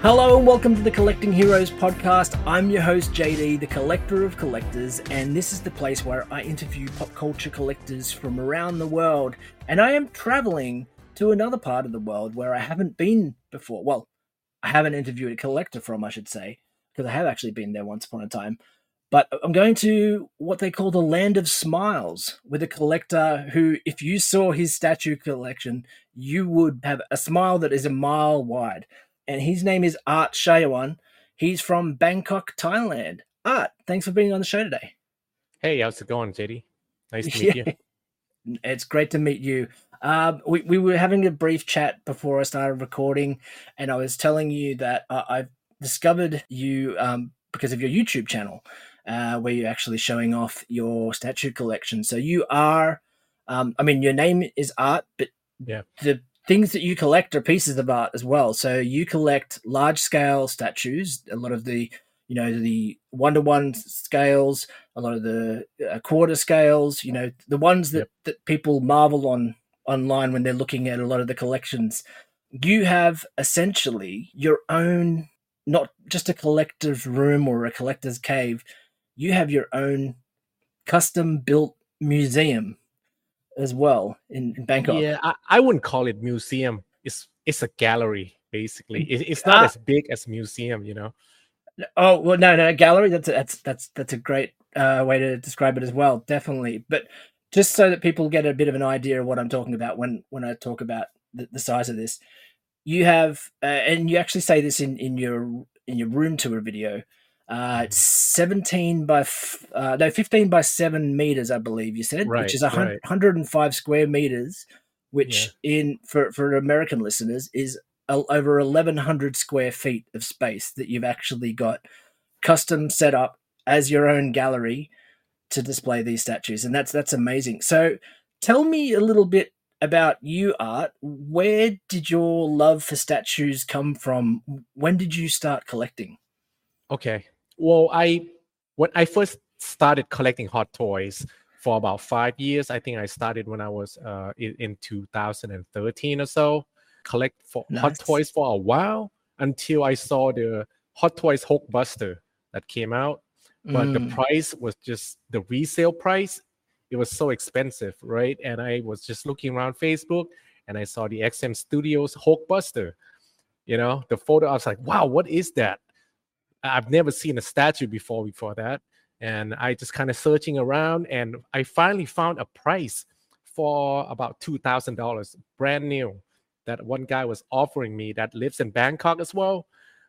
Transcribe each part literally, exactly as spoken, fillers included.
Hello and welcome to the Collecting Heroes podcast. I'm your host J D, the collector of collectors, and this is the place where I interview pop culture collectors from around the world. And I am traveling to another part of the world where I haven't been before. Well, I haven't interviewed a collector from, I should say, because I have actually been there once upon a time. But I'm going to what they call the Land of Smiles with a collector who, if you saw his statue collection, you would have a smile that is a mile wide. And his name is Art Shayawan. He's from Bangkok, Thailand. Art, thanks for being on the show today. Hey, how's it going, J D? Nice to meet yeah. you. It's great to meet you. Uh, we, we were having a brief chat before I started recording, and I was telling you that uh, I've discovered you um, because of your YouTube channel, uh, where you're actually showing off your statue collection. So you are, um, I mean, your name is Art, but yeah. the things that you collect are pieces of art as well. So you collect large scale statues, a lot of the, you know, the one to one scales, a lot of the uh, quarter scales, you know, the ones that, yep. that people marvel on online when they're looking at a lot of the collections. You have essentially your own, not just a collector's room or a collector's cave. You have your own custom built museum as well in, in Bangkok. Yeah, I, I wouldn't call it museum. It's it's a gallery, basically. It, it's not uh, as big as museum, you know. Oh well, no, no, gallery. That's a, that's that's that's a great uh, way to describe it as well, definitely. But just so that people get a bit of an idea of what I'm talking about when when I talk about the, the size of this, you have, uh, and you actually say this in in your in your room tour video. Uh, it's seventeen by f- uh, no fifteen by seven meters, I believe you said, right, which is a right. one hundred five square meters, which yeah. in for for American listeners is a, over eleven hundred square feet of space that you've actually got custom set up as your own gallery to display these statues, and that's that's amazing. So, tell me a little bit about you, Art. Where did your love for statues come from? When did you start collecting? Okay. Well, I when I first started collecting hot toys for about five years, I think I started when I was uh, in, in two thousand thirteen or so. Collect for nice. hot toys for a while until I saw the Hot Toys Hulkbuster that came out, but mm. the price was just the resale price. It was so expensive, right? And I was just looking around Facebook, and I saw the X M Studios Hulkbuster. You know, the photo. I was like, "Wow, what is that?" I've never seen a statue before before that. And I just kind of searching around, and I finally found a price for about two thousand dollars, brand new, that one guy was offering me that lives in Bangkok as well.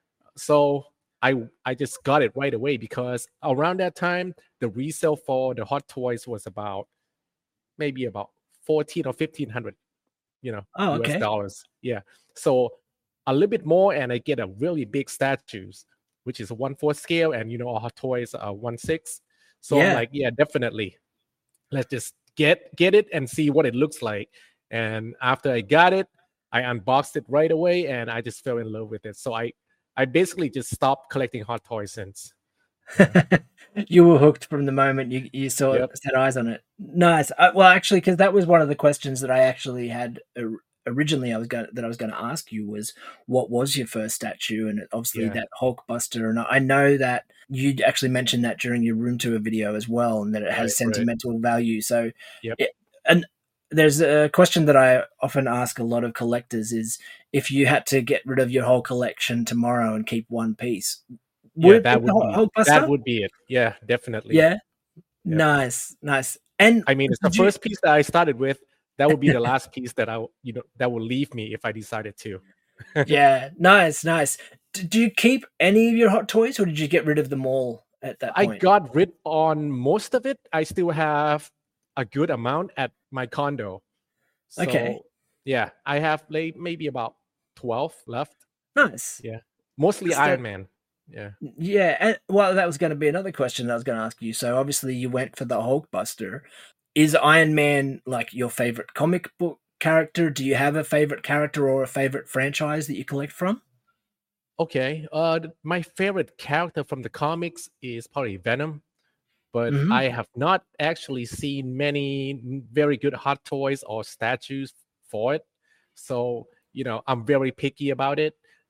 So I I just got it right away because around that time, the resale for the hot toys was about maybe about fourteen or fifteen hundred, you know, oh, U S okay. dollars. Yeah. So a little bit more, and I get a really big statues, which is a one fourth scale, and you know, our hot toys are one six. So yeah. I'm like, yeah, definitely. Let's just get get it and see what it looks like. And after I got it, I unboxed it right away, and I just fell in love with it. So I, I basically just stopped collecting hot toys since. You were hooked from the moment you, you saw yep. it, set eyes on it. Nice. Uh, well, actually, because that was one of the questions that I actually had uh, originally I was going that I was going to ask you was what was your first statue, and obviously yeah. that Hulkbuster, and I know that you actually mentioned that during your room tour video as well, and that it has right, sentimental right. value. So, yep. it, and there's a question that I often ask a lot of collectors is if you had to get rid of your whole collection tomorrow and keep one piece, would yeah, that would be, that would be it. Yeah, definitely. Yeah, yep. nice, nice. And I mean, it's the you, first piece that I started with. That would be the last piece that I, you know, that will leave me if I decided to. Yeah, nice, nice. Do you keep any of your hot toys, or did you get rid of them all at that point? I got rid on most of it. I still have a good amount at my condo. So, okay. Yeah, I have like maybe about twelve left. Nice. Yeah, mostly That's Iron that... Man. Yeah. Yeah, and well, that was going to be another question that I was going to ask you. So obviously, you went for the Hulkbuster. Is Iron Man like your favorite comic book character? Do you have a favorite character or a favorite franchise that you collect from? Okay. Uh, my favorite character from the comics is probably Venom, but Mhm. I have not actually seen many very good hot toys or statues for it. So, you know, I'm very picky about it.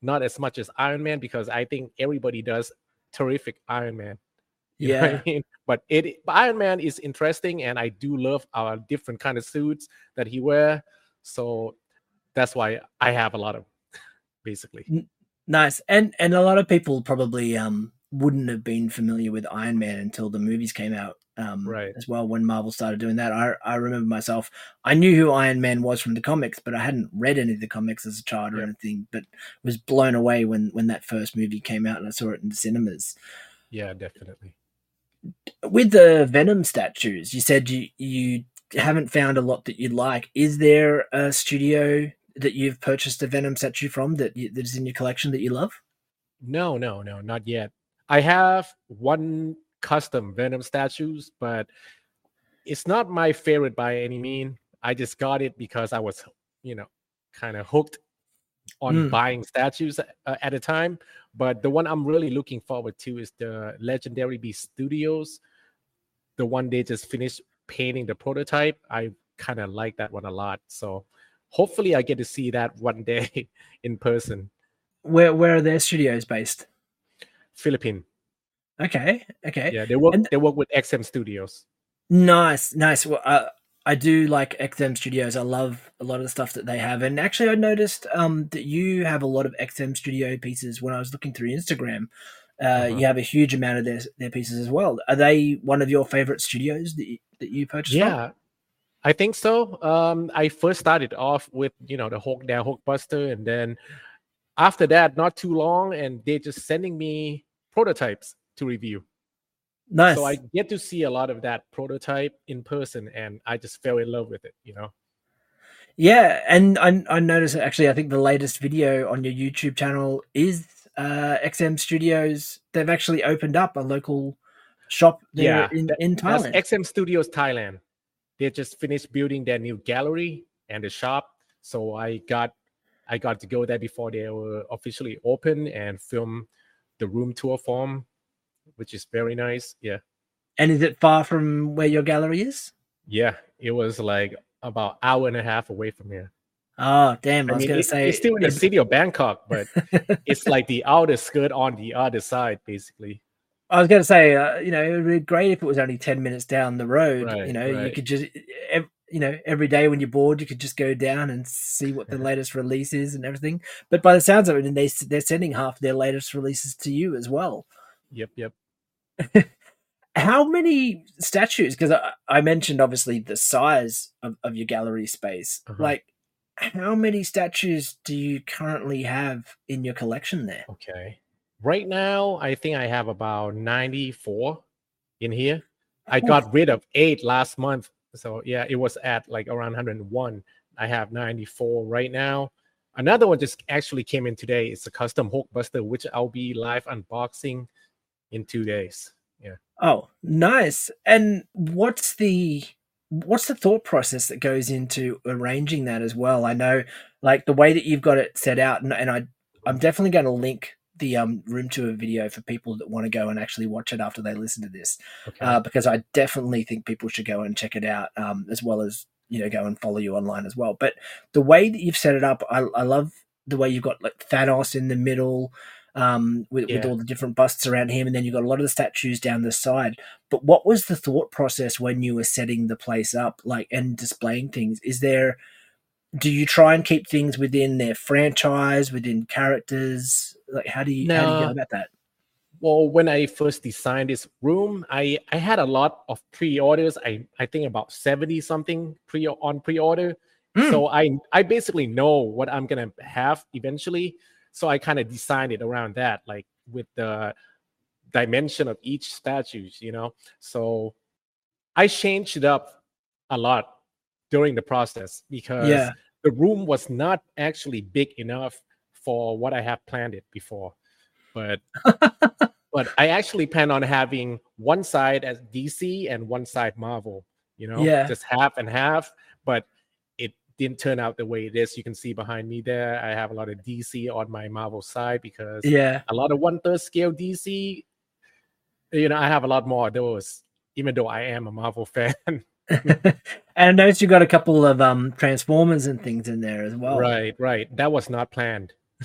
not as much as Iron Man, because I think everybody does terrific Iron Man. You know what Yeah. I mean? But it Iron Man is interesting, and I do love our different kind of suits that he wear. So that's why I have a lot of, basically. N- Nice. And and a lot of people probably um wouldn't have been familiar with Iron Man until the movies came out um Right. as well, when Marvel started doing that. I I remember myself, I knew who Iron Man was from the comics, but I hadn't read any of the comics as a child or Yep. anything, but was blown away when when that first movie came out and I saw it in the cinemas. Yeah, definitely. With the Venom statues, you said you you haven't found a lot that you like. Is there a studio that you've purchased a Venom statue from that you, that is in your collection that you love? No, no, no, not yet. I have one custom Venom statues, but it's not my favorite by any mean. I just got it because I was, you know, kind of hooked on Mm, buying statues uh, at a time. But the one I'm really looking forward to is the Legendary Beast Studios, the one they just finished painting the prototype. I kind of like that one a lot. So hopefully I get to see that one day in person. where where are their studios based? Philippine. Okay, okay. Yeah, they work And they work with X M Studios. nice, nice. Well, uh, I do like X M Studios. I love a lot of the stuff that they have. And actually, I noticed um, that you have a lot of X M Studio pieces when I was looking through Instagram. Uh, Uh-huh. you have a huge amount of their their pieces as well. Are they one of your favorite studios that you, that you purchased from? Yeah, I think so. Um, I first started off with, you know, the Hulk down Hulkbuster, and then after that, not too long, and they're just sending me prototypes to review. So I Nice. get to see a lot of that prototype in person, and I just fell in love with it, you know. Yeah, and I I noticed actually. I think the latest video on your YouTube channel is uh, X M Studios. They've actually opened up a local shop there Yeah, in that, in that's Thailand. X M Studios Thailand. They just finished building their new gallery and the shop. So I got I got to go there before they were officially open and film the room tour form, which is very nice. Yeah. And is it far from where your gallery is? Yeah. It was like about hour and a half away from here. Oh, damn! I I was mean, going to it, it's say, still in the it, city of Bangkok, but it's like the outer skirt on the other side, basically. I was going to say, uh, you know, it would be great if it was only ten minutes down the road. You Right, know, you right. could just, ev- you know, every day when you're bored, you could just go down and see what the latest release is and everything. But by the sounds of it, and they they're sending half their latest releases to you as well. Yep, yep. How many statues? Because I, I mentioned obviously the size of, of your gallery space. Uh-huh. Like, how many statues do you currently have in your collection there? Okay. Right now, I think I have about ninety-four in here. I got rid of eight last month. So yeah, it was at like around one hundred one. I have ninety-four right now. Another one just actually came in today. It's a custom Hulkbuster, which I'll be live unboxing in two days. Yeah. Oh, nice. And what's the what's the thought process that goes into arranging that as well? I know, like the way that you've got it set out, and, and I I'm definitely going to link the um room tour video for people that want to go and actually watch it after they listen to this, Okay. uh, because I definitely think people should go and check it out, um, as well as, you know, go and follow you online as well. But the way that you've set it up, I, I love the way you've got like Thanos in the middle, um, with, with Yeah. all the different busts around him, and then you've got a lot of the statues down the side. But what was the thought process when you were setting the place up, like, and displaying things? Is there, do you try and keep things within their franchise, within characters? Like, how do you how do you go No. about that? Well, when I first designed this room, I I had a lot of pre-orders. I I think about seventy something pre on pre-order. Mm, So I I basically know what I'm gonna have eventually. So I kind of designed it around that, like with the dimension of each statues, you know. So I changed it up a lot during the process because yeah. the room was not actually big enough for what I have planned it before. But but I actually plan on having one side as D C and one side Marvel, you know, Yeah. just half and half. But it didn't turn out the way it is. You can see behind me there, I have a lot of D C on my Marvel side because Yeah. a lot of one third scale D C, you know, I have a lot more of those, even though I am a Marvel fan. And I noticed you got a couple of um Transformers and things in there as well. Right, right. That was not planned.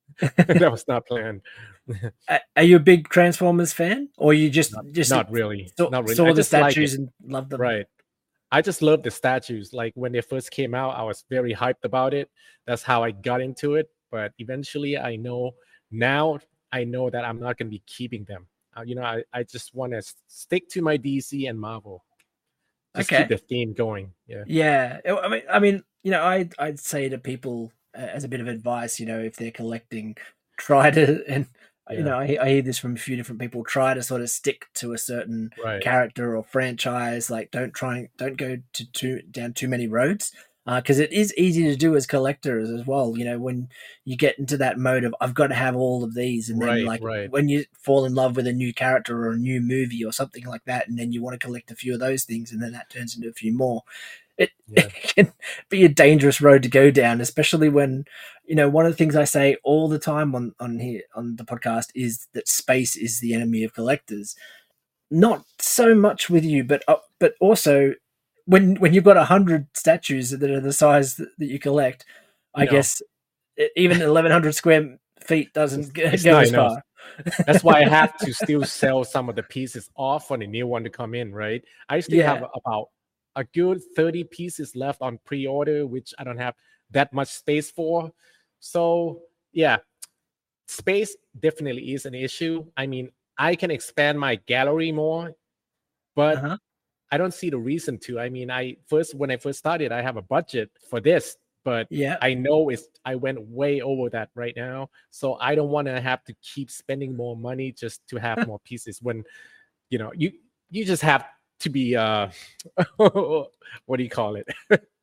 That was not planned. A- Are you a big Transformers fan, or you just Not, just not really. saw, Not really. saw I the just like statues it. and loved them? Right. I just love the statues. Like when they first came out, I was very hyped about it. That's how I got into it. But eventually, I know now I know that I'm not going to be keeping them. Uh, you know, I, I just want to stick to my D C and Marvel. Just keep Okay. the theme going. Yeah. Yeah. I mean, I mean, you know, I I'd say to people uh, as a bit of advice, you know, if they're collecting, try to and you Yeah. know, I, I hear this from a few different people. Try to sort of stick to a certain Right. character or franchise. Like, don't try, don't go to too down too many roads, because it is easy to do as collectors as well. You know, when you get into that mode of I've got to have all of these, and then Right. like Right. when you fall in love with a new character or a new movie or something like that, and then you want to collect a few of those things, and then that turns into a few more. It, Yeah. it can be a dangerous road to go down, especially when, you know, one of the things I say all the time on, on here on the podcast is that space is the enemy of collectors. Not so much with you, but uh, but also when when you've got a hundred statues that are the size that, that you collect, I No. guess e- even eleven hundred square feet doesn't go, It's go not as enough. far. That's why I have to still sell some of the pieces off for the new one to come in, right? I still Yeah. have about a good thirty pieces left on pre-order, which I don't have that much space for. So yeah, space definitely is an issue. I mean, I can expand my gallery more, but Uh-huh. I don't see the reason to. I mean, I first when I first started, I have a budget for this, but Yeah. I know it's I went way over that right now. So I don't want to have to keep spending more money just to have more pieces when, you know, you you just have to be uh what do you call it?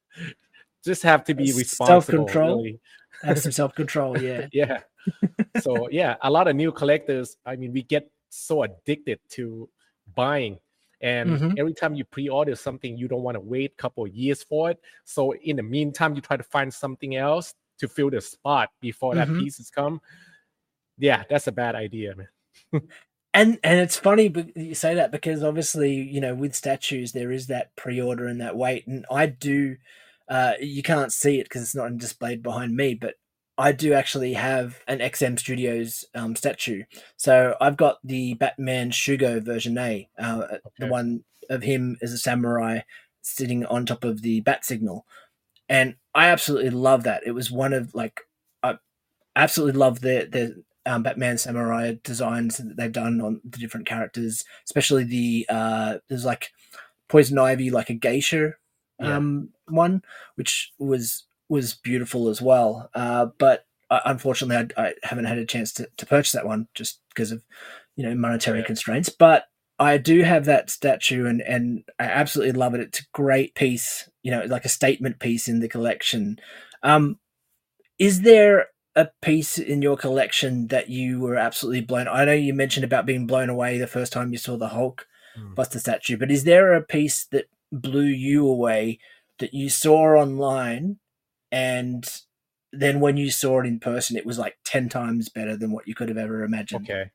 Just have to be responsible, Self-control. really. Have some self-control. Yeah. Yeah. So yeah, a lot of new collectors, I mean, we get so addicted to buying. And Mhm. every time you pre-order something, you don't want to wait a couple of years for it. So in the meantime, you try to find something else to fill the spot before that Mhm. pieces come. Yeah, that's a bad idea, man. And and it's funny be- you say that, because obviously, you know, with statues there is that pre-order and that wait, and I do. Uh, you can't see it because it's not displayed behind me, but I do actually have an X M Studios um, statue. So I've got the Batman Shugo version A, uh, the Okay. one of him as a samurai sitting on top of the bat signal, and I absolutely love that. It was one of like I absolutely love the the um, Batman Samurai designs that they've done on the different characters, especially the uh, there's like Poison Ivy, like a geisha Yeah. um, one, which was was beautiful as well. Uh, but uh, unfortunately, I, I haven't had a chance to, to purchase that one just because of, you know, monetary Yeah. constraints. But I do have that statue, and and I absolutely love it. It's a great piece, you know, like a statement piece in the collection. Um, is there a piece in your collection that you were absolutely blown? I know you mentioned about being blown away the first time you saw the Hulk Mm. Buster statue, but is there a piece that blew you away that you saw online, and then when you saw it in person, it was like ten times better than what you could have ever imagined? Okay.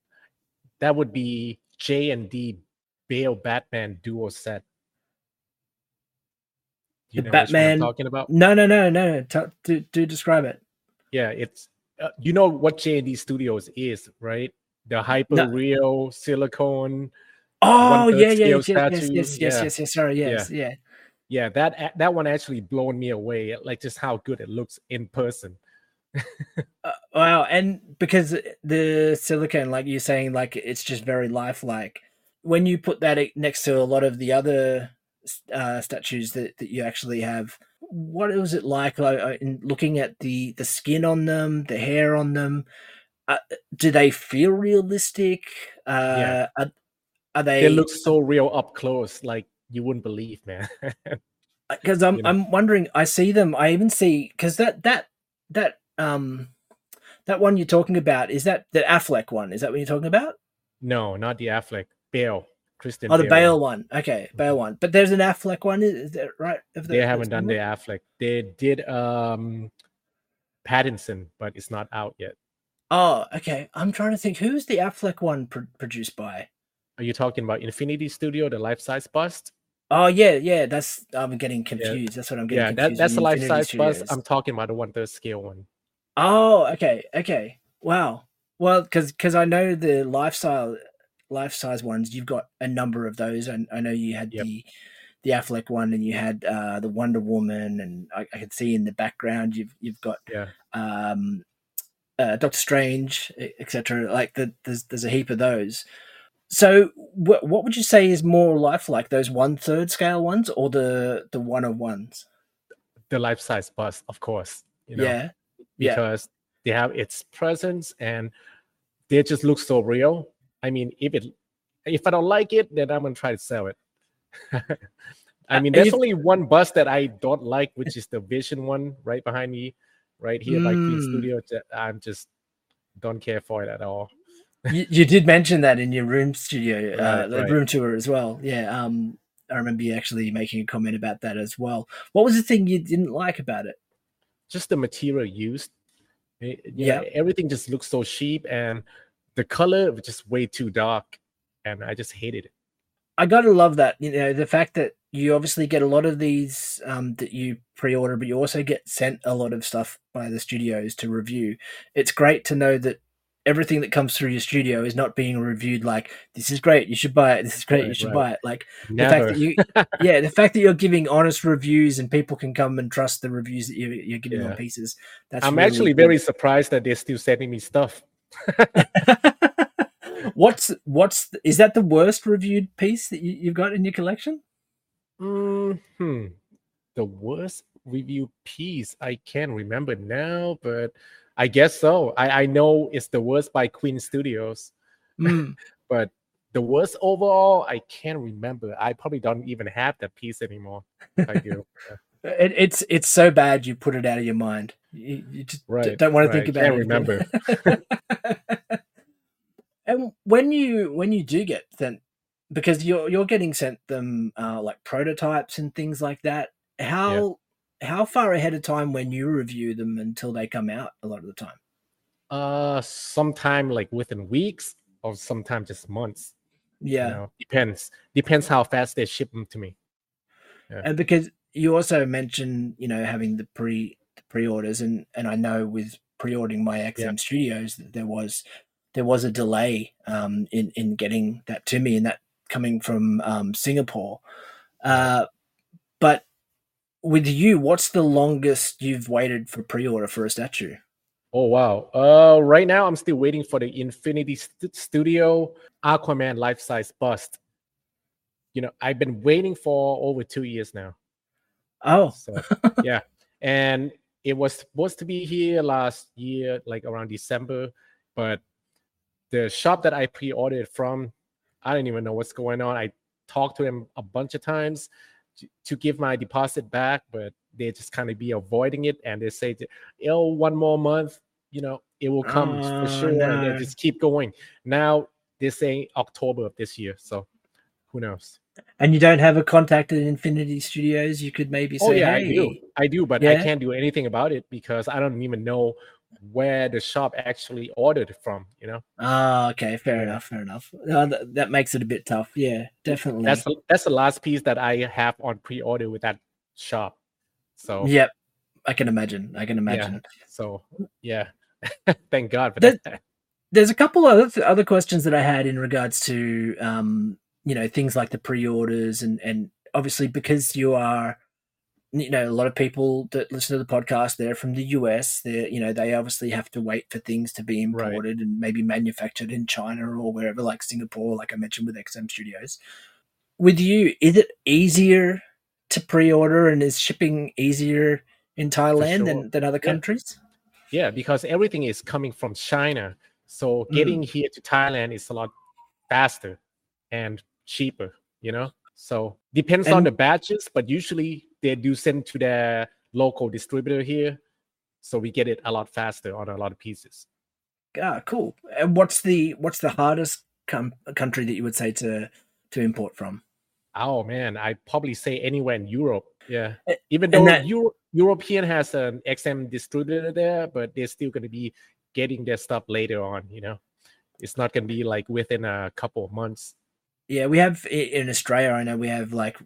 That would be J and D Bale Batman duo set. Do you The know which one I'm Batman. talking about? No, no, no, no. T- do, do describe it. Yeah, it's uh, you know what J and D Studios is, right? The hyper No. real silicone Oh, one-third yeah, yeah, scale yes, yes, yes, statue. yes, yes, Yeah, yes, yes. Sorry, yes, yeah. yeah. That a- that one actually blown me away. Like just how good it looks in person. Uh, wow, and because the silicone, like you're saying, like it's just very lifelike. When you put that e- next to a lot of the other uh, statues that, that you actually have, what was it like? Like uh, in looking at the the skin on them, the hair on them, uh, do they feel realistic? Uh, Yeah. are, are they? They look so real up close, like you wouldn't believe, man. Because I'm You know. I'm wondering. I see them. I even see because that that that um that one you're talking about, is that the Affleck one? Is that what you're talking about? No, not the Affleck. Bale. Christian Oh, the Bale. Bale one. Okay, Bale one. But there's an Affleck one. Is, is that right? If They that- haven't that's done one? the Affleck. They did um Pattinson, but it's not out yet. Oh, okay. I'm trying to think. Who's the Affleck one pro- produced by? Are you talking about Infinity Studio, the life-size bust? Oh, yeah, yeah. That's I'm getting confused. That's what I'm getting Yeah, that, confused. that's with a Infinity life-size bust. Studios. I'm talking about the one-third scale one. Oh, okay, okay. Wow. Well, because because I know the lifestyle life size ones. You've got a number of those, and I know you had Yep. the the Affleck one, and you had uh, the Wonder Woman, and I, I can see in the background you've you've got Yeah. um, uh, Doctor Strange, et cetera. Like the, there's there's a heap of those. So, wh- what would you say is more lifelike, those one third scale ones, or the the one of ones? The life size bust, of course, you know, Yeah, yeah. because they have its presence and they just look so real. I mean, if it if I don't like it, then I'm gonna try to sell it. I Uh, mean, there's you've, only one bus that I don't like, which is the Vision one right behind me, right here by Queen mm, Studio. Ju- I'm just don't care for it at all. you, you did mention that in your room studio, uh, Right, the right. room tour as well. Yeah, um, I remember you actually making a comment about that as well. What was the thing you didn't like about it? Just the material used. Eh, You know, Yeah, everything just looks so cheap, and the color was just way too dark, and I just hated it. I gotta love that. You know, the fact that you obviously get a lot of these um, that you pre-order, but you also get sent a lot of stuff by the studios to review. It's great to know that everything that comes through your studio is not being reviewed like this is great, you should buy it. This is great, you Right, should right. buy it. Like the fact Never. that you, yeah, the fact that you're giving honest reviews and people can come and trust the reviews that you, you're giving on Yeah. pieces. That's I'm really actually good. very surprised that they're still sending me stuff. what's what's is that the worst reviewed piece that you, you've got in your collection? Mm, hmm. The worst review piece I can't remember now, but I guess so. I, I know it's the worst by Queen Studios, Mm. but the worst overall, I can't remember. I probably don't even have that piece anymore if I do. Yeah. It, it's it's so bad you put it out of your mind. You, you just d- Right, don't want to think right. about Can't it remember. again. And when you when you do get sent, because you're you're getting sent them uh, like prototypes and things like that. Yeah. How how far ahead of time when you review them until they come out? A lot of the time. Uh, sometime like within weeks or sometime just months. You Yeah, know, depends. Depends how fast they ship them to me. Yeah. and because you also mentioned you know having the pre the pre-orders, and and I know with pre-ordering my Yeah. X M Studios that there was there was a delay um, in in getting that to me, and that coming from um, Singapore. Right. Uh, but with you, what's the longest you've waited for pre-order for a statue? Oh wow. Uh, right now I'm still waiting for the Infinity St- Studio Aquaman life size bust. You know, I've been waiting for over two years now. Oh, So yeah, and it was supposed to be here last year, like around December, but the shop that I pre-ordered from, I don't even know what's going on. I talked to them a bunch of times to, to give my deposit back, but they just kind of be avoiding it, and they say, that, "Oh, one more month, you know, it will come for oh sure," and they no! just keep going. Now they're saying October of this year, so who knows? And you don't have a contact at Infinity Studios? You could maybe Oh say, yeah, I do. "Hey, I do, but I yeah." can't do anything about it because I don't even know where the shop actually ordered it from, you know? Ah, okay, fair Yeah. enough, fair enough. Uh, th- that makes it a bit tough. Yeah, That's definitely. the that's the last piece that I have on pre-order with that shop. So, Yep, I can imagine. I can yeah. imagine. So, yeah. Thank God for There, that. there's a couple of other other questions that I had in regards to um, you know, things like the pre-orders and and obviously because you are you know, a lot of people that listen to the podcast, they're from the U S. They're, you know, they obviously have to wait for things to be Right. imported and maybe manufactured in China or wherever, like Singapore, like I mentioned with X M Studios. With you, is it easier to pre-order and is shipping easier in For Thailand sure. than, than other Yeah. countries? Yeah, because everything is coming from China. So getting Mm. here to Thailand is a lot faster and cheaper, you know? So depends on And the batches, but usually they do send to their local distributor here. So we get it a lot faster on a lot of pieces. ah, cool. And what's the what's the hardest com- country that you would say to to import from? Oh man, I'd probably say anywhere in Europe. Yeah. A- Even And though that Euro- European has an X M distributor there, but they're still going to be getting their stuff later on, you know? It's not going to be like within a couple of months. yeah, we have i- in Australia. I know we have like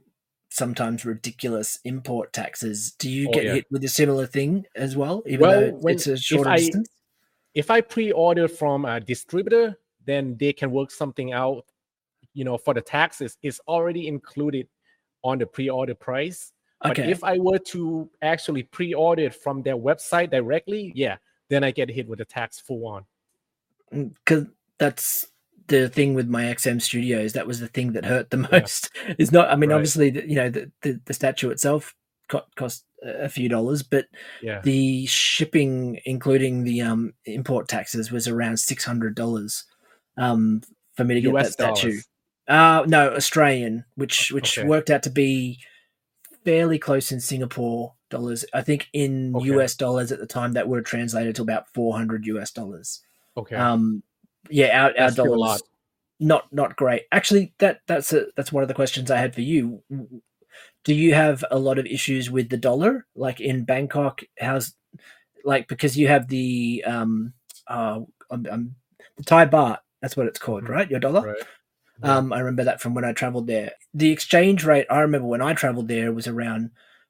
sometimes ridiculous import taxes. Do you Oh, get yeah. hit with a similar thing as well, even Well, though when it's a if shorter I distance? if I pre-order from a distributor, then they can work something out. You know, for the taxes, it's already included on the pre-order price. But Okay, if I were to actually pre-order it from their website directly, yeah, then I get hit with the tax full on. because that's the thing with my X M Studios. That was the thing that hurt the Yeah, most. Is not, I mean, right. obviously, the, you know, the, the the statue itself co- cost a few dollars, but Yeah. the shipping, including the um import taxes, was around six hundred dollars um for me to get U that S statue. dollars. Uh no, Australian, which which Okay. worked out to be fairly close in Singapore dollars. I think in Okay. U S dollars at the time that would have translated to about four hundred U S dollars. Okay. Um, yeah, our, our That's still a dollars lot. not not great. Actually, that that's a that's one of the questions I had for you. Do you have a lot of issues with the dollar, like in Bangkok? How's like because you have the um uh um, um the Thai baht. That's what it's called, Mhm. right? Your dollar. Right. Yeah. Um, I remember that from when I traveled there. The exchange rate I remember when I traveled there was around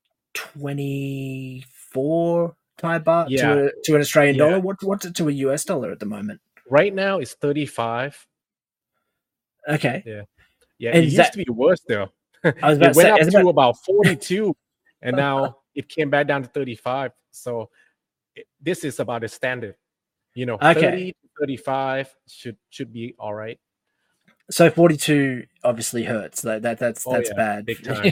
twenty-four Thai baht Yeah. to a to an Australian Yeah. dollar. What what's it to a U S dollar at the moment? Right now it's thirty-five. Okay, Yeah. Yeah. and It is used that to be worse though. I was about It to went say, up is to about about forty-two and now it came back down to thirty-five. So it, this is about the standard. You know, okay. thirty to thirty-five should should be all right. So forty-two obviously hurts. Like that that's Oh that's yeah, bad. big time.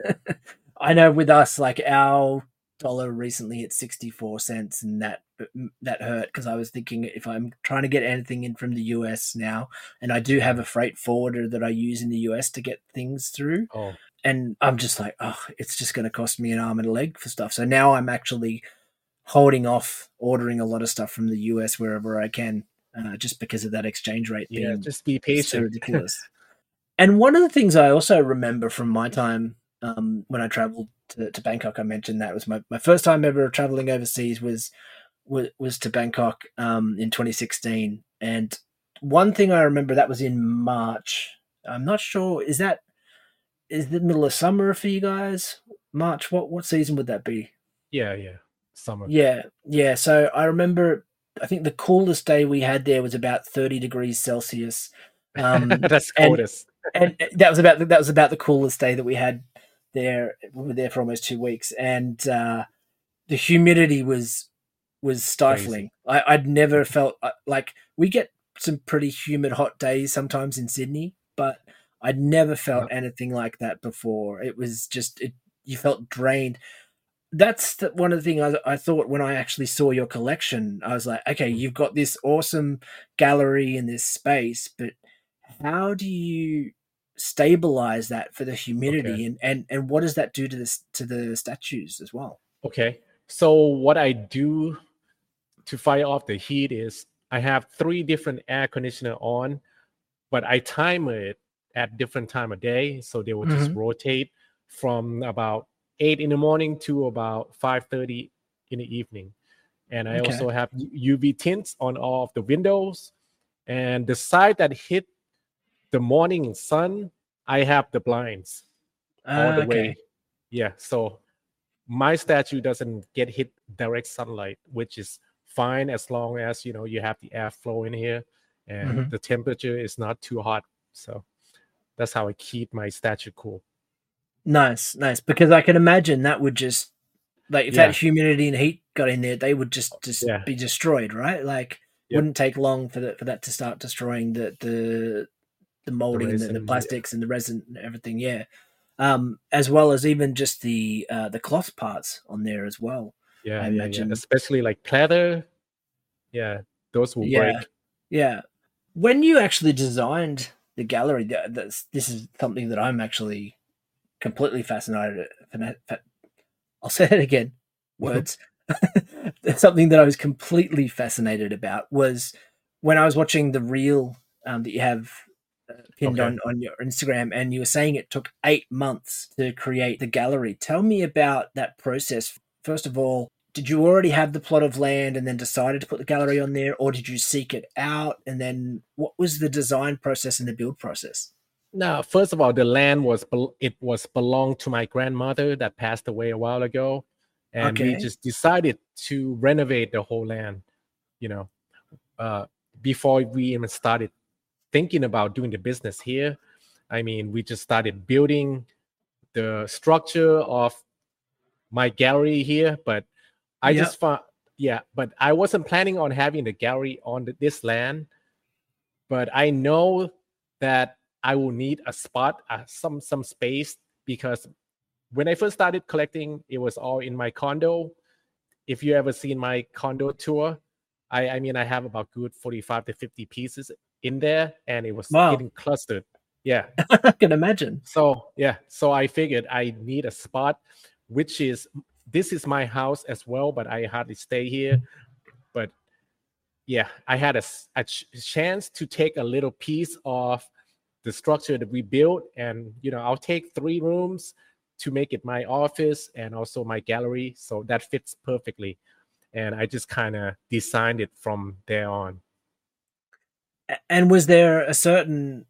I know with us, like our dollar recently hit sixty-four cents, and that that hurt because I was thinking if I'm trying to get anything in from the U S now, and I do have a freight forwarder that I use in the U S to get things through, Oh, and I'm just like, oh, it's just going to cost me an arm and a leg for stuff. So now I'm actually holding off ordering a lot of stuff from the U S wherever I can, uh, just because of that exchange rate yeah, being just be so patient. ridiculous. And one of the things I also remember from my time um, when I traveled to, to Bangkok, I mentioned that was my, my first time ever traveling overseas was was, was to Bangkok um, in twenty sixteen. And one thing I remember that was in March. I'm not sure, is that is the middle of summer for you guys? March, what what season would that be? Yeah, yeah. Summer. Yeah, yeah. So I remember, I think the coolest day we had there was about thirty degrees Celsius. Um, That's and coldest. and that was about the, that was about the coolest day that we had there. We were there for almost two weeks, and uh, the humidity was was stifling. Crazy. I, I'd never felt uh, like we get some pretty humid hot days sometimes in Sydney, but I'd never felt Uh, anything like that before. It was just it, you felt drained. That's the, one of the things I, I thought when I actually saw your collection. I was like, okay, mm, you've got this awesome gallery in this space, but how do you stabilize that for the okay. humidity, and, and, and what does that do to this to the statues as well? Okay. So what I do to fight off the heat is I have three different air conditioner on, but I time it at different time of day. So they will just Mm-hmm. rotate from about eight in the morning to about five thirty in the evening. And I Okay. also have U V tints on all of the windows. And the side that hit the morning sun, I have the blinds all Uh, the okay. way. Yeah. So my statue doesn't get hit direct sunlight, which is fine as long as you know you have the airflow in here and Mm-hmm. the temperature is not too hot. So that's how I keep my statue cool. Nice, nice. Because I can imagine that would just like if Yeah. that humidity and heat got in there, they would just just Yeah. be destroyed, right? Like Yep. wouldn't take long for that for that to start destroying the the the The molding and the, the resin. Yeah. plastics and the resin and everything. Yeah. Um, as well as even just the uh, the cloth parts on there as well. Yeah. I Yeah. Yeah. imagine. Especially like pleather. Yeah. Those will Yeah, break. yeah. When you actually designed the gallery, that, that's this is something that I'm actually completely fascinated. fana- fa- I'll say it again. Words. That's something that I was completely fascinated about was when I was watching the reel um, that you have uh, pinned Okay. on, on your Instagram, and you were saying it took eight months to create the gallery. Tell me about that process. First of all, did you already have the plot of land and then decided to put the gallery on there, or did you seek it out? And then what was the design process and the build process? No, first of all, the land was bel- it was belonged to my grandmother that passed away a while ago, and we Okay. just decided to renovate the whole land. You know, uh, before we even started thinking about doing the business here, I mean, we just started building the structure of my gallery here. But I Yep. just found, yeah, but I wasn't planning on having the gallery on the, this land. But I know that I will need a spot, uh, some some space, because when I first started collecting, it was all in my condo. If you ever seen my condo tour, I, I mean, I have about good forty-five to fifty pieces in there, and it was Wow. getting clustered. Yeah. I can imagine. So yeah, so I figured I need a spot, which is this is my house as well, but I hardly stay here. But yeah, I had a, s- a ch- chance to take a little piece of the structure that we built, and you know, I'll take three rooms to make it my office and also my gallery, so that fits perfectly. And I just kind of designed it from there on. A- And was there a certain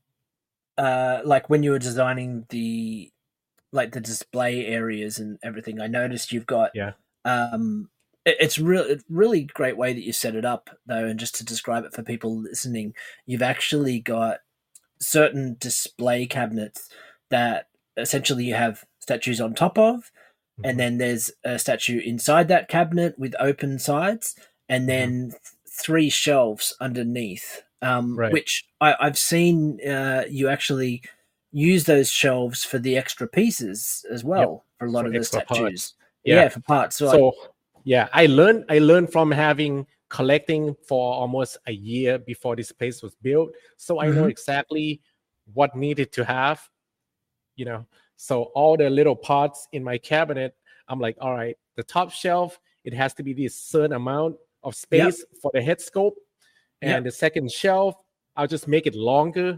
uh like when you were designing the like the display areas and everything, I noticed you've got Yeah, um it- it's really really great way that you set it up though, and just to describe it for people listening, you've actually got certain display cabinets that essentially you have statues on top of, and hmm then there's a statue inside that cabinet with open sides, and hmm then th- three shelves underneath, um, right. which I, I've seen uh, you actually use those shelves for the extra pieces as Yep, well for a lot for of the extra statues. parts. Yeah. Yeah, for parts. So like, So yeah, I learned I learned from having collecting for almost a year before this place was built. So I know mhm. exactly what needed to have, you know. So all the little parts in my cabinet, I'm like, all right, the top shelf, it has to be this certain amount of Yep, space for the head scope. And yep, the second shelf, I'll just make it longer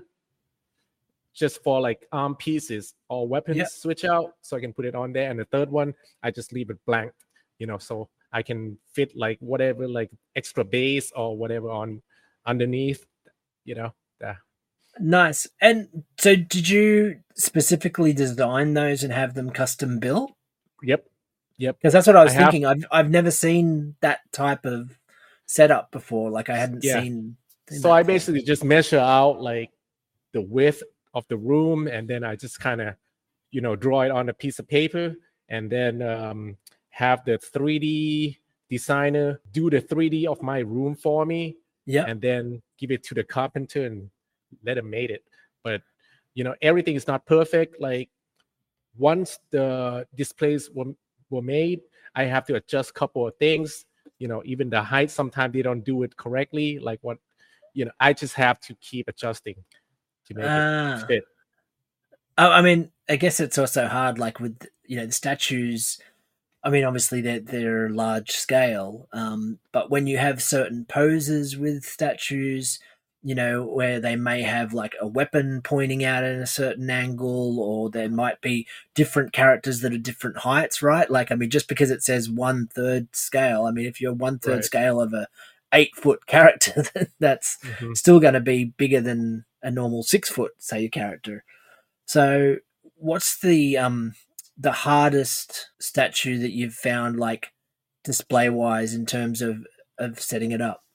just for like arm pieces or weapons yep. switch out so I can put it on there. And the third one, I just leave it blank, you know, so I can fit like whatever, like extra base or whatever on underneath, you know. Yeah. Nice. And so, did you specifically design those and have them custom built? Yep. Yep. Because that's what I I was have, thinking. I've I've never seen that type of setup before. Like I hadn't yeah. seen seen So that I before. basically just measure out like the width of the room, and then I just kind of, you know, draw it on a piece of paper, and then um, have the three D designer do the three D of my room for me, Yep. and then give it to the carpenter and let him made it. But you know, everything is not perfect. Like once the displays were, were made, I have to adjust a couple of things. You know, even the height, sometimes they don't do it correctly. Like what, you know, I just have to keep adjusting to make it Ah. fit. I, I mean, I guess it's also hard. Like with you know the statues. I mean, obviously they're they're large scale, um, but when you have certain poses with statues, you know, where they may have like a weapon pointing out at a certain angle, or there might be different characters that are different heights, right? Like, I mean, just because it says one third scale, I mean, if you're one third Right. scale of a eight foot character, that's hmm still going to be bigger than a normal six foot, say, character. So, what's the um the hardest statue that you've found, like display wise, in terms of of setting it up?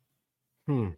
Hmm.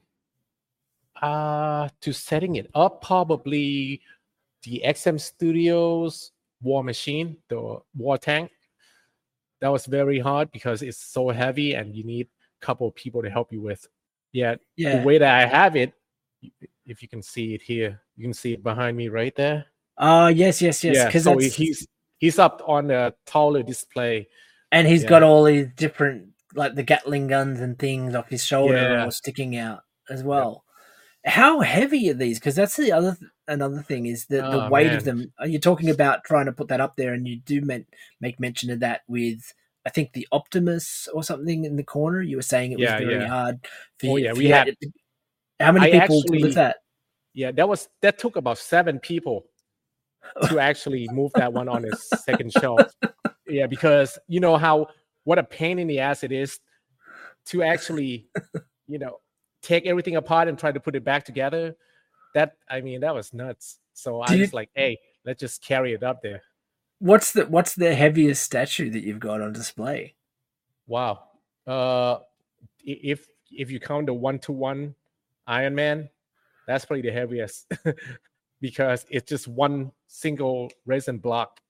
Uh, to setting it up, probably the X M Studios War Machine, the War Tank. That was very hard because it's so heavy and you need a couple of people to help you with. Yeah, the Yeah. way that I have it, if you can see it here, you can see it behind me right there. Oh, yes, yes, yes. Yeah, Because so he- that's he's he's up on a taller display. and he's got Yeah, all these different, like the Gatling guns and things off his shoulder, all yeah, sticking out as yep. well. How heavy are these? Because that's the other another thing is the the Oh weight of man, them. Are you talking about trying to put that up there? And you do men- make mention of that with, I think, the Optimus or something in the corner. You were saying it was yeah, very yeah. hard for Oh you. yeah, For we you had. how many I people to lift actually, that? yeah, that was that took about seven people to actually move that one on his second shelf. Yeah, because you know how what a pain in the ass it is to actually, you know, take everything apart and try to put it back together. That I mean, that was nuts. So Do I you, just like, hey, let's just carry it up there. what's the what's the heaviest statue that you've got on display? Wow. Uh, if if you count the one to one Iron Man, that's probably the heaviest because it's just one single resin block.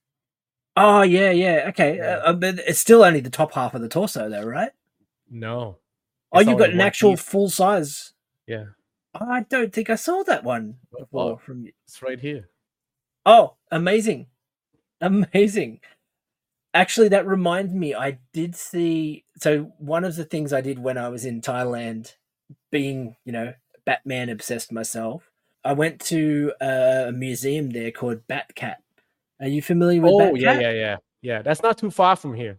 Oh yeah, yeah. Okay, Yeah. uh, but it's still only the top half of the torso, though, right? No. Oh, It's you've got only an one actual piece. full size. Yeah. I don't think I saw that one before Oh, from you. it's right here. Oh, amazing, amazing. Actually, that reminds me, I did see. So one of the things I did when I was in Thailand, being you know Batman obsessed myself, I went to a museum there called Batcat. Are you familiar with Oh, yeah, Batcat? yeah, yeah. Yeah, that's not too far from here.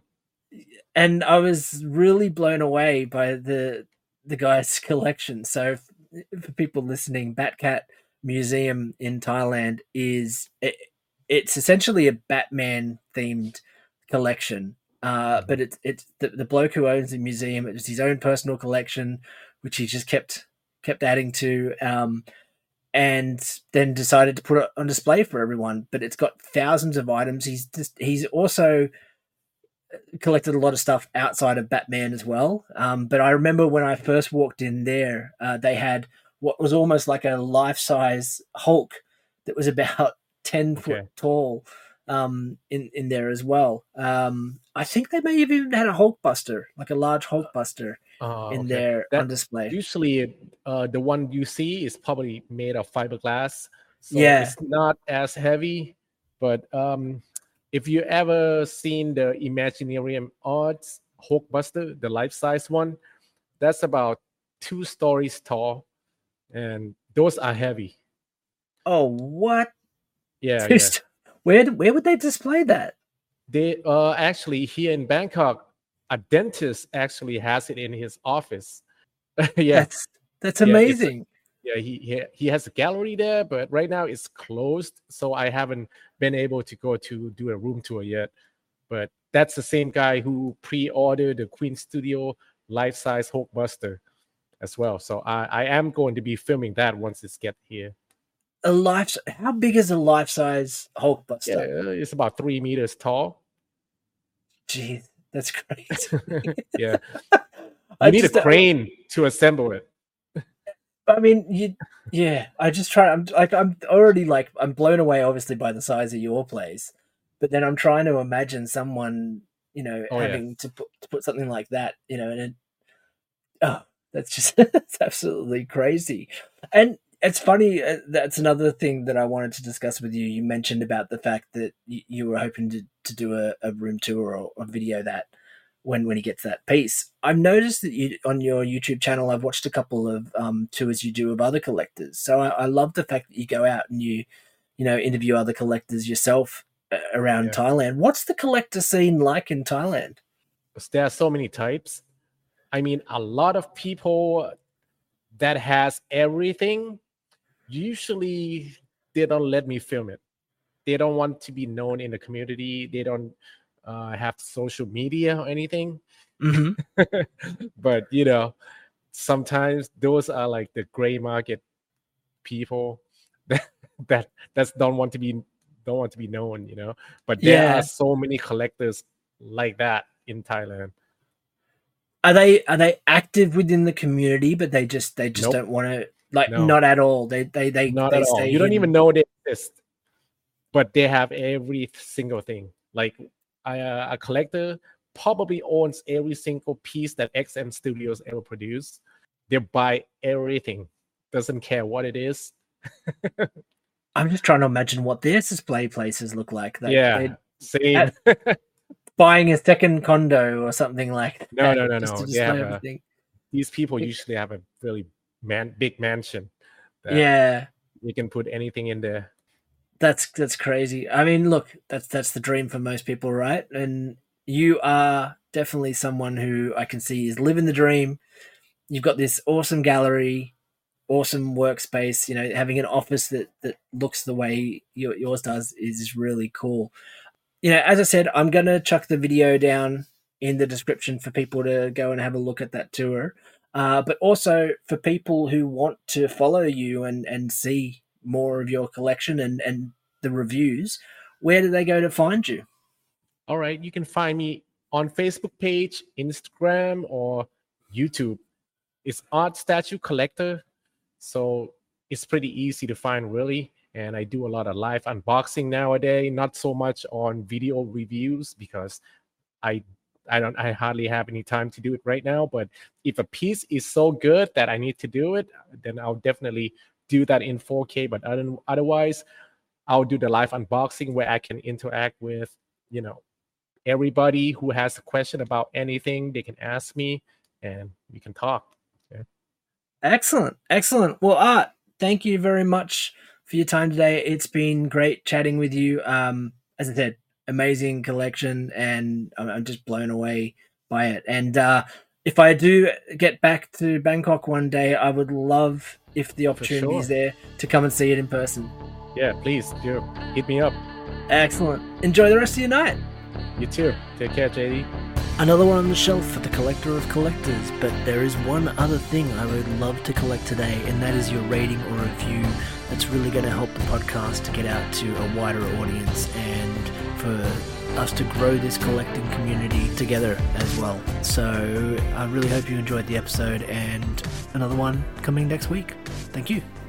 And I was really blown away by the the guy's collection. So, for people listening, Batcat Museum in Thailand is it, it's essentially a Batman themed collection. Uh, Mhm. but it's it's the, the bloke who owns the museum. It's his own personal collection, which he just kept kept adding to, um, and then decided to put it on display for everyone. But it's got thousands of items. He's just he's also collected a lot of stuff outside of Batman as well. Um, but I remember when I first walked in there, uh, they had what was almost like a life size Hulk that was about ten foot Okay. tall um, in in there as well. Um, I think they may have even had a Hulkbuster, like a large Hulkbuster, Uh, in okay. there on That display. usually uh, the one you see is probably made of fiberglass, so Yeah. it's not as heavy. But um, if you ever seen the Imaginarium Arts Hulkbuster, the life-size one, that's about two stories tall, and those are heavy. Oh, what? Yeah, yeah. Where where would they display that? They uh actually here in Bangkok, a dentist actually has it in his office. Yeah, That's that's yeah. It's amazing. yeah. He, he he has a gallery there, but right now it's closed, so I haven't been able to go to do a room tour yet. But that's the same guy who pre-ordered the Queen Studio life-size Hulkbuster as well. So I I am going to be filming that once it's get here. A life. How big is a life size Yeah, Hulkbuster? it's about three meters tall. Jeez, that's great. Yeah, I you need a just, uh, crane to assemble it. I mean, you, yeah. I just try. I'm like, I'm already like, I'm blown away, obviously, by the size of your place, but then I'm trying to imagine someone, you know, Oh yeah. having to put to put something like that, you know, and it, oh, that's just that's absolutely crazy. And it's funny. Uh, that's another thing that I wanted to discuss with you. You mentioned about the fact that you, you were hoping to, to do a, a room tour or a video that when when he gets that piece. I've noticed that you on your YouTube channel. I've watched a couple of um, tours you do of other collectors. So I, I love the fact that you go out and you you know interview other collectors yourself uh, around Yeah. Thailand. What's the collector scene like in Thailand? There are so many types. I mean, a lot of people that has everything, usually they don't let me film it. They don't want to be known in the community. They don't uh, have social media or anything. Mm-hmm. But you know, sometimes those are like the gray market people that that that's don't want to be don't want to be known. You know, but there are Yeah. so many collectors like that in Thailand. Are they are they active within the community, but they just they just Nope, don't want to like no, not at all. They they they not they at all. stay You don't even hidden. know they exist, but they have every single thing. Like I, uh, a collector probably owns every single piece that X M Studios ever produced. They buy everything, doesn't care what it is. I'm just trying to imagine what their display places look like. Like Yeah, they same. at buying a second condo or something like No, that no, no, just to no. They have display a. everything. These people usually have a really man big mansion that Yeah, you can put anything in there. that's that's crazy. I mean, look, that's that's the dream for most people, right? And you are definitely someone who I can see is living the dream. You've got this awesome gallery, awesome workspace. You know, having an office that that looks the way your, yours does is really cool. You know, as I said, I'm gonna chuck the video down in the description for people to go and have a look at that tour. Uh, but also for people who want to follow you and and see more of your collection and, and the reviews, where do they go to find you? All right. You can find me on Facebook page, Instagram, or YouTube. It's Art Statue Collector. So it's pretty easy to find, really. And I do a lot of live unboxing nowadays, not so much on video reviews because I I don't I hardly have any time to do it right now. But if a piece is so good that I need to do it, then I'll definitely do that in four K. But other, otherwise, I'll do the live unboxing where I can interact with, you know, everybody who has a question about anything. They can ask me and we can talk. Yeah. Excellent. Excellent. Well, Art, thank you very much for your time today. It's been great chatting with you. Um, as I said, amazing collection, and I'm, I'm just blown away by it. And uh, if I do get back to Bangkok one day, I would love, if the opportunity sure. is there, to come and see it in person. Yeah, please do. Hit me up. Excellent. Enjoy the rest of your night. You too. Take care, J D. Another one on the shelf for the collector of collectors, but there is one other thing I would love to collect today, and that is your rating or review. That's really going to help the podcast to get out to a wider audience and for us to grow this collecting community together as well. So I really hope you enjoyed the episode, and another one coming next week. Thank you.